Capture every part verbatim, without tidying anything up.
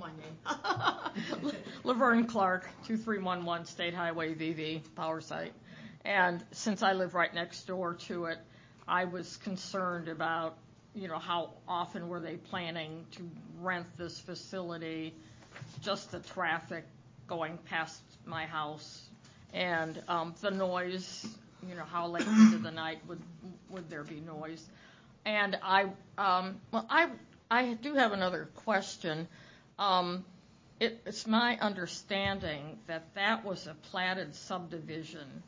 my name. Laverne Clark, two three one one State Highway V V, Power Site. And since I live right next door to it, I was concerned about, you know, how often were they planning to rent this facility, just the traffic going past my house, and um, the noise, you know, how late into the night would would there be noise. And I, um, well, I, I do have another question. Um, it, it's my understanding that that was a platted subdivision,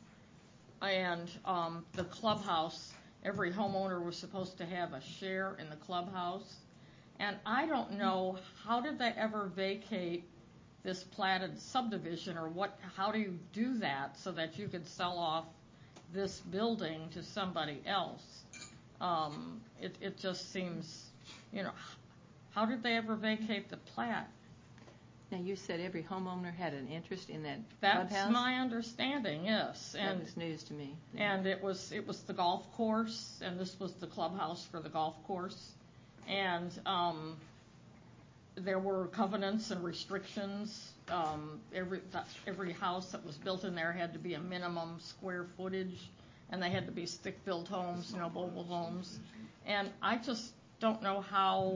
and um, the clubhouse, every homeowner was supposed to have a share in the clubhouse. And I don't know, how did they ever vacate this platted subdivision, or what? How do you do that so that you could sell off this building to somebody else? Um, it, it just seems, you know, how did they ever vacate the plat? Now, you said every homeowner had an interest in that That's clubhouse? That's my understanding, yes. And, that was news to me. Yeah. And it was it was the golf course, and this was the clubhouse for the golf course. And um, there were covenants and restrictions. Um, every every house that was built in there had to be a minimum square footage, and they had to be stick-built homes, no mobile homes. And I just don't know how,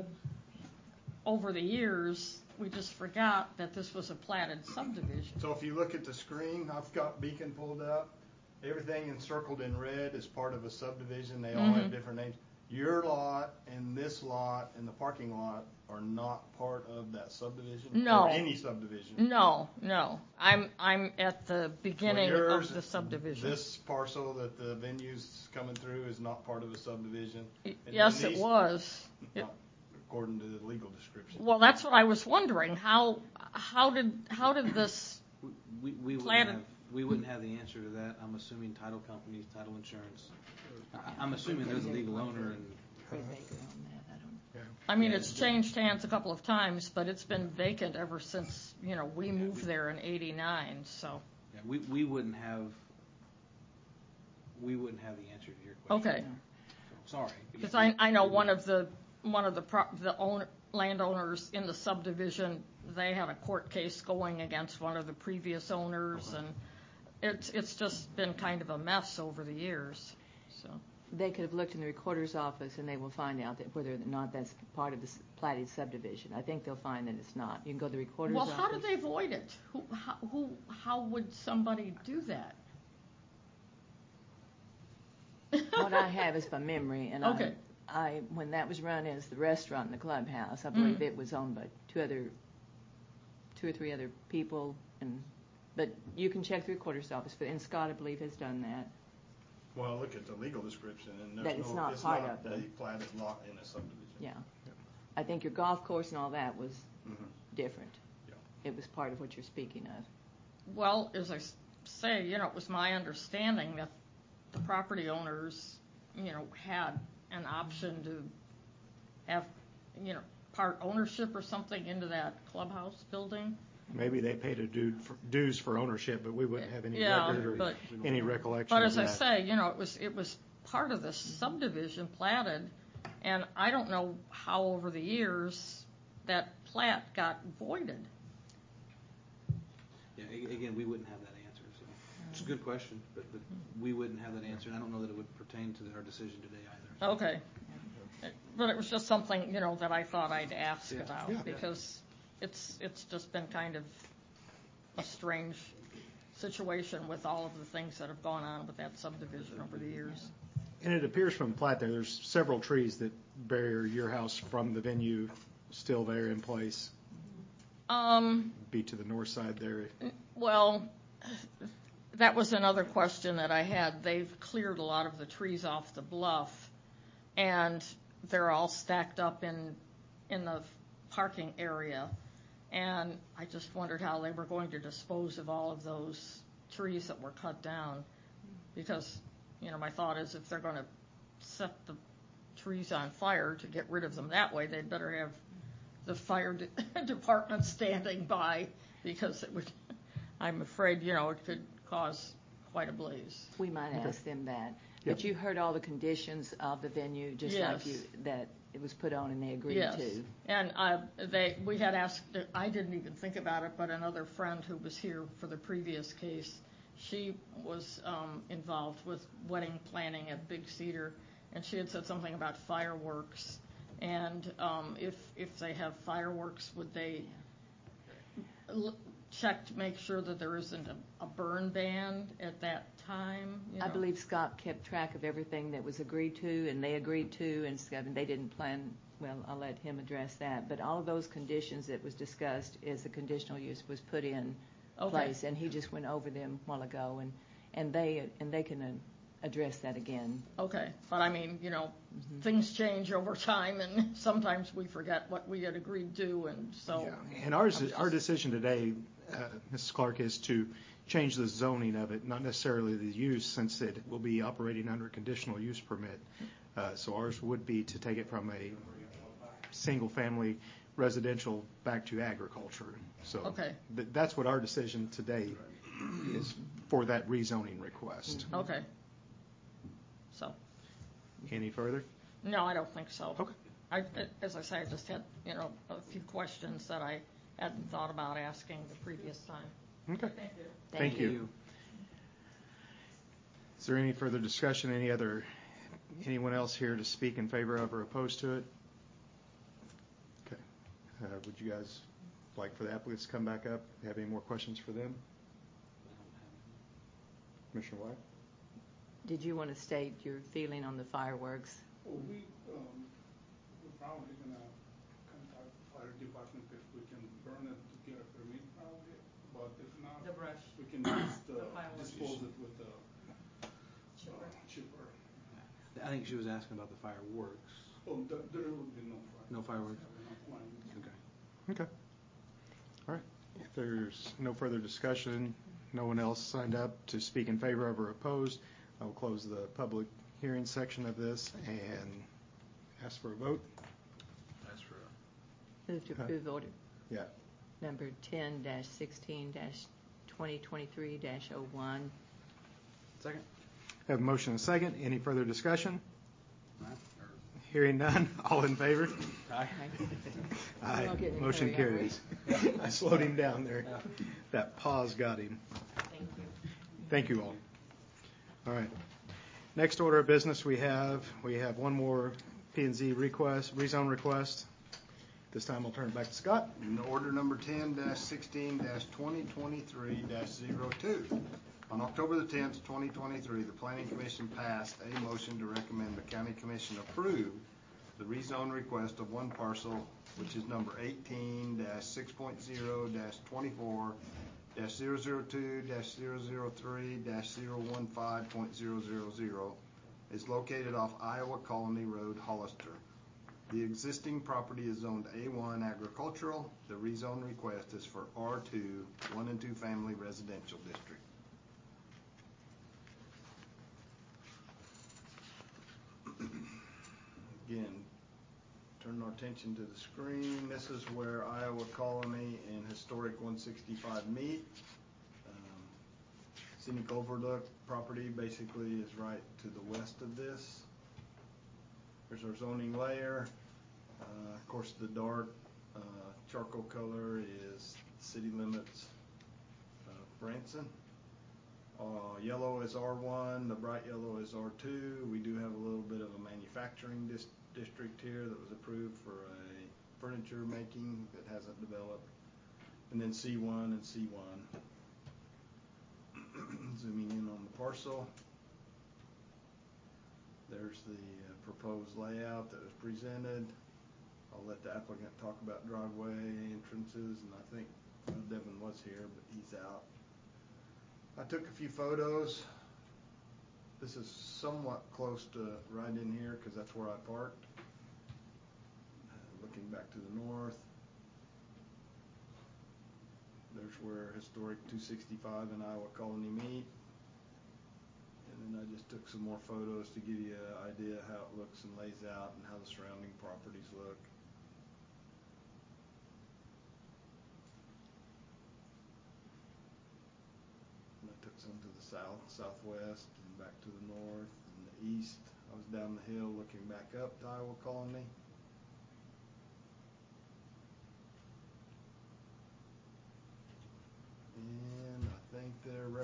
over the years, we just forgot that this was a platted subdivision. So if you look at the screen, I've got Beacon pulled up. Everything encircled in red is part of a subdivision. They all mm-hmm. have different names. Your lot and this lot and the parking lot are not part of that subdivision? No. Or any subdivision? No, no. I'm I'm at the beginning well, yours, of the subdivision. This parcel that the venue's coming through is not part of a subdivision? And yes, these, it was. It, according to the legal description. Well, that's what I was wondering. How how did how did this we, we, we wouldn't have, we wouldn't have the answer to that. I'm assuming title companies, title insurance. I, I'm assuming they're the legal owner. And I mean, it's changed hands a couple of times, but it's been vacant ever since, you know, we moved there in eighty-nine. So yeah, we we wouldn't have we wouldn't have the answer to your question. Okay. So, sorry. Because I I know one of the one of the pro- the owner, landowners in the subdivision, they had a court case going against one of the previous owners, okay. and it's it's just been kind of a mess over the years. So they could have looked in the recorder's office, and they will find out that whether or not that's part of the platted subdivision. I think they'll find that it's not. You can go to the recorder's well, office. Well, how did they void it? Who how, who how would somebody do that? What I have is from memory, and okay. I. I, when that was run as the restaurant in the clubhouse, I believe mm. it was owned by two other, two or three other people, and but you can check the recorder's office. But and Scott, I believe, has done that. Well, look at the legal description, and there's that it's no, not it's part not of a platted lot in a subdivision. Yeah, yeah. I think your golf course and all that was mm-hmm. different. Yeah. It was part of what you're speaking of. Well, as I say, you know, it was my understanding that the property owners, you know, had an option to have, you know, part ownership or something into that clubhouse building. Maybe they paid a due for, dues for ownership, but we wouldn't have any yeah, record or but, any recollection But of as that. I say, you know, it was it was part of this subdivision platted, and I don't know how over the years that plat got voided. Yeah, again, we wouldn't have that answer. So it's a good question, but, but we wouldn't have that answer, and I don't know that it would pertain to our decision today either. So. Okay. But it was just something, you know, that I thought I'd ask yeah. about yeah. because it's it's just been kind of a strange situation with all of the things that have gone on with that subdivision over the years. And it appears from the plat there, there's several trees that barrier your house from the venue still there in place. Um, Be to the north side there. Well, that was another question that I had. They've cleared a lot of the trees off the bluff, and they're all stacked up in in the parking area. And I just wondered how they were going to dispose of all of those trees that were cut down. Because, you know, my thought is if they're going to set the trees on fire to get rid of them that way, they'd better have the fire de- department standing by, because it would, I'm afraid, you know, it could cause quite a blaze. We might okay. ask them that. Yep. But you heard all the conditions of the venue, just yes. like you, that it was put on and they agreed Yes, to. and uh, they, we had asked, I didn't even think about it, but another friend who was here for the previous case, she was um, involved with wedding planning at Big Cedar, and she had said something about fireworks, and um, if, if they have fireworks, would they l- check to make sure that there isn't a, a burn ban at that time? You I know? believe Scott kept track of everything that was agreed to, and they agreed to, and Scott- and they didn't plan, well, I'll let him address that, but all of those conditions that was discussed as the conditional use was put in Okay. place, and he just went over them a while ago, and, and they, and they can uh, address that again. Okay, but I mean, you know, things change over time, and sometimes we forget what we had agreed to, and so. Yeah, and ours, our decision today, uh, Missus Clark, is to change the zoning of it, not necessarily the use, since it will be operating under a conditional use permit. Uh, So ours would be to take it from a single-family residential back to agriculture. So Okay. th- that's what our decision today is for that rezoning request. Okay. So, Any further? no, I don't think so. Okay. I, as I say, I just had, you know, a few questions that I hadn't thought about asking the previous time. Okay. Thank you. Thank you. Is there any further discussion? Any other, anyone else here to speak in favor of or opposed to it? Okay. Uh, Would you guys like for the applicants to come back up? Have any more questions for them? Commissioner White? Did you want to state your feeling on the fireworks? Well, we, um, we're probably gonna contact the fire department if we can burn it to get a permit probably, but if not. The brush. We can just, uh, The fireworks. dispose it with the, Chipper. uh, chipper. I think she was asking about the fireworks. Oh, there, there will be no fire. No fireworks? We're not planning. Okay. Okay. All right. If there's no further discussion, no one else signed up to speak in favor of or opposed, I will close the public hearing section of this and ask for a vote. That's for. Move to Uh, approve order Yeah. number ten dash sixteen dash twenty twenty-three dash oh one. Second? Have a motion and a second. Any further discussion? Aye. Hearing none. All in favor? Aye. Aye. all getting in a Motion hurry, aren't we? carries. I slowed him down there. That pause got him. Thank you. Thank you all. All right. Next order of business we have, we have one more P and Z request, rezone request. This time I'll turn it back to Scott. In order number ten sixteen twenty twenty-three 2 On October the tenth, twenty twenty-three, the Planning Commission passed a motion to recommend the County Commission approve the rezone request of one parcel, which is number eighteen six point zero twenty-four zero zero two zero zero three zero one five point zero zero zero, is located off Iowa Colony Road, Hollister. The existing property is zoned A one agricultural. The rezone request is for R two, one and two family residential district. Again, turn our attention to the screen. This is where Iowa Colony and Historic one sixty-five meet. Um, Scenic Overlook property basically is right to the west of this. There's our zoning layer. Uh, of course, the dark uh, charcoal color is city limits of Branson. Uh, yellow is R one, the bright yellow is R two. We do have a little bit of a manufacturing dis- district here that was approved for a furniture making that hasn't developed. And then C one and C one. Zooming in on the parcel. There's the uh, proposed layout that was presented. I'll let the applicant talk about driveway entrances, and I think well, Devin was here, but he's out. I took a few photos. This is somewhat close to right in here because that's where I parked. Uh, looking back to the north. There's where historic two sixty-five and Iowa Colony meet. And then I just took some more photos to give you an idea how it looks and lays out and how the surrounding properties look. And I took some to the south, southwest, and back to the north and the east. I was down the hill looking back up to Iowa Colony.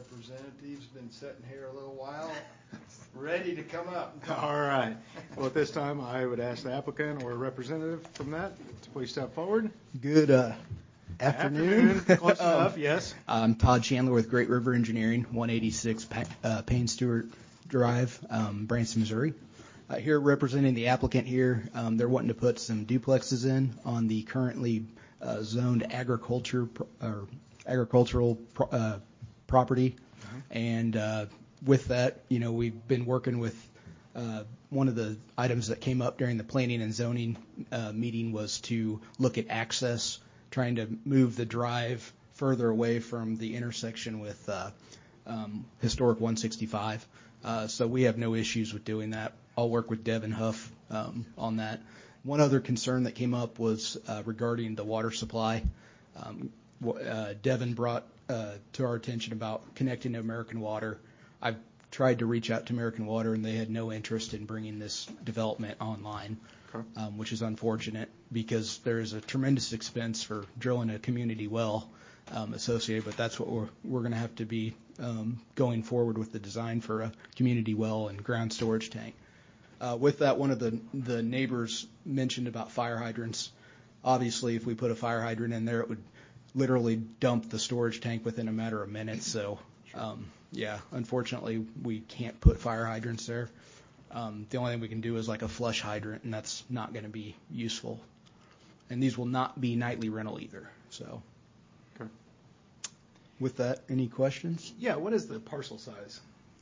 representative's been sitting here a little while, ready to come up and talk. All right. Well, at this time, I would ask the applicant or a representative from that to please step forward. Good uh, afternoon. Afternoon. Close Um, enough, yes. I'm Todd Chandler with Great River Engineering, one eighty-six pa- uh, Payne Stewart Drive, um, Branson, Missouri. Uh, here representing the applicant here, um, they're wanting to put some duplexes in on the currently uh, zoned agriculture pro- or agricultural pro- uh, property. And uh, with that, you know, we've been working with uh, one of the items that came up during the planning and zoning uh, meeting was to look at access, trying to move the drive further away from the intersection with uh, um, historic one sixty-five. Uh, so we have no issues with doing that. I'll work with Devin Huff um, on that. One other concern that came up was uh, regarding the water supply. Um, uh, Devin brought uh, to our attention about connecting to American Water. I've tried to reach out to American Water, and they had no interest in bringing this development online, Okay. um, which is unfortunate because there is a tremendous expense for drilling a community well um, associated, but that's what we're we're going to have to be um, going forward with the design for a community well and ground storage tank. Uh, with that, one of the the neighbors mentioned about fire hydrants. Obviously, if we put a fire hydrant in there, it would literally dump the storage tank within a matter of minutes. So, um, yeah, unfortunately, we can't put fire hydrants there. Um, the only thing we can do is like a flush hydrant, and that's not going to be useful. And these will not be nightly rental either. So, Okay. with that, any questions? Yeah, what is the parcel size?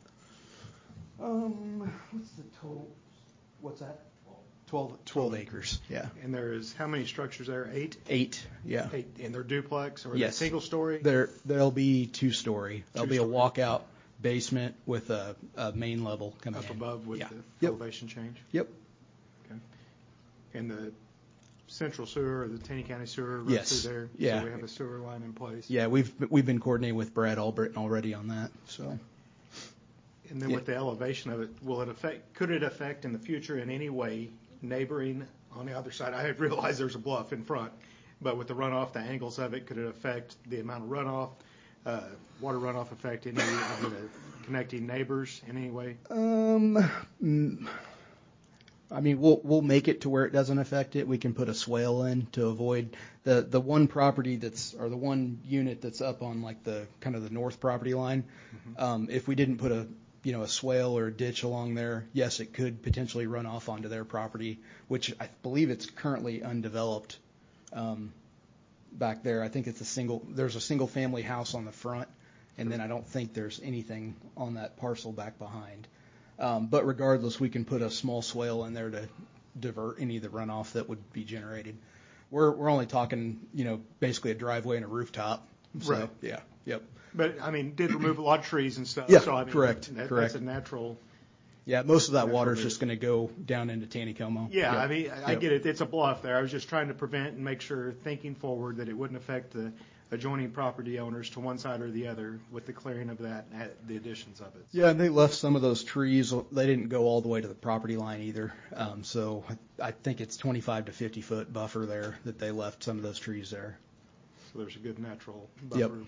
Um, what's the total? What's that? twelve. twelve acres. Yeah. And there is, how many structures there? Eight? Eight. Yeah. Eight. And they're duplex or Yes. single story? There, there'll be two-story. There'll be a Two-story. walkout basement with a, a main level coming Up in. above with Yeah. the Yep. elevation change? Yep. Okay. And the central sewer or the Taney County sewer runs Yes. through there? Yeah. So we have a sewer line in place? Yeah, we've we've been coordinating with Brad Albritton already on that. So And then with the elevation of it, will it affect, could it affect in the future in any way neighboring on the other side? I realize there's a bluff in front, but with the runoff, the angles of it, could it affect the amount of runoff, uh, water runoff affect any of the connecting neighbors in any way? Um, mm, I mean, we'll we'll make it to where it doesn't affect it. We can put a swale in to avoid the the one property that's or the one unit that's up on like the kind of the north property line. Mm-hmm. Um, if we didn't put a you know a swale or a ditch along there, yes, it could potentially run off onto their property, which I believe it's currently undeveloped. Um, back there, I think it's a single. There's a single family house on the front, and then I don't think there's anything on that parcel back behind. Um, but regardless, we can put a small swale in there to divert any of the runoff that would be generated. We're we're only talking, you know, basically a driveway and a rooftop. So, Right. Yeah. Yep. But, I mean, did remove a lot of trees and stuff. Yeah, so, I mean, correct, that- correct. That's a natural. Yeah. Most of that Natural water is route. just going to go down into Taneycomo. Yeah, Yep. I mean, I Yep. get it. It's a bluff there. I was just trying to prevent and make sure, thinking forward, that it wouldn't affect the adjoining property owners to one side or the other with the clearing of that, and the additions of it. Yeah, and they left some of those trees. They didn't go all the way to the property line either. Um, so I, I think it's twenty-five to fifty foot buffer there that they left some of those trees there. So there's a good natural buffer. Yep.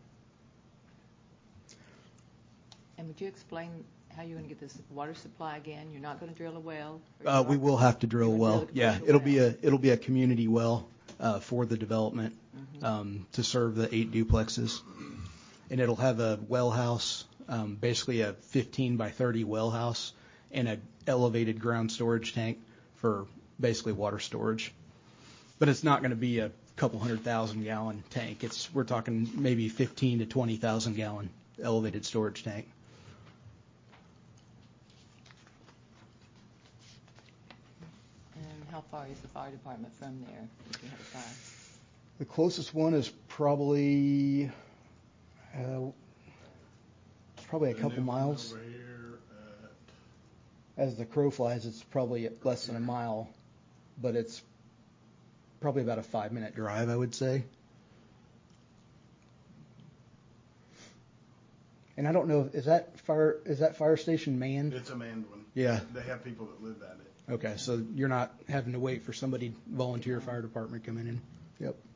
And would you explain how you're going to get this water supply again? You're not going to drill a well? or Uh, you're we not- will have to drill a you're well. gonna build a Yeah, commercial it'll be well. a it'll be a community well uh, for the development um, to serve the eight duplexes, and it'll have a well house, um, basically a fifteen by thirty well house, and a elevated ground storage tank for basically water storage. But it's not going to be a couple hundred thousand gallon tank. It's we're talking maybe fifteen to twenty thousand gallon elevated storage tank. And how far is the fire department from there if you have a fire? The closest one is probably uh, it's probably a The couple new one miles. over here As the crow flies, it's probably less than a mile, but it's probably about a five-minute drive, I would say. And I don't know, is that fire is that fire station at, manned? it's a manned one. Yeah. They have people that live at it. Okay, so you're not having to wait for somebody volunteer fire department coming in. Yep.